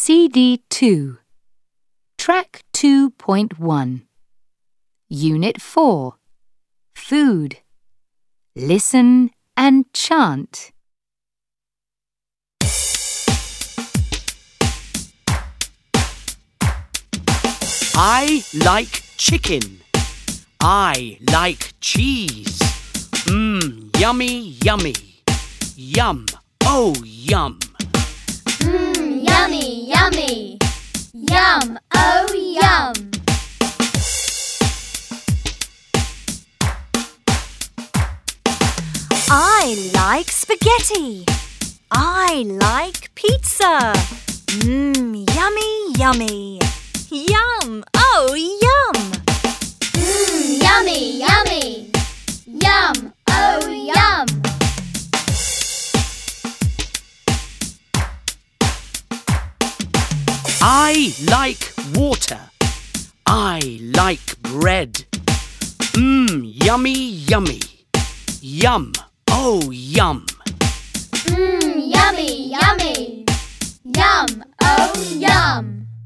CD2 Track 2.1 Unit 4 Food Listen and chant. I like chicken. I like cheese. Yummy, yummy. Yum, oh yum. Yummy, yummy. Yum, oh yum. I like spaghetti. I like pizza. Yummy, yummy. Yum, oh yum. Yummy, yummy. Yum, oh yum. I like water. I like bread. Yummy, yummy. Yum, oh yum. Yummy, yummy. Yum, oh yum.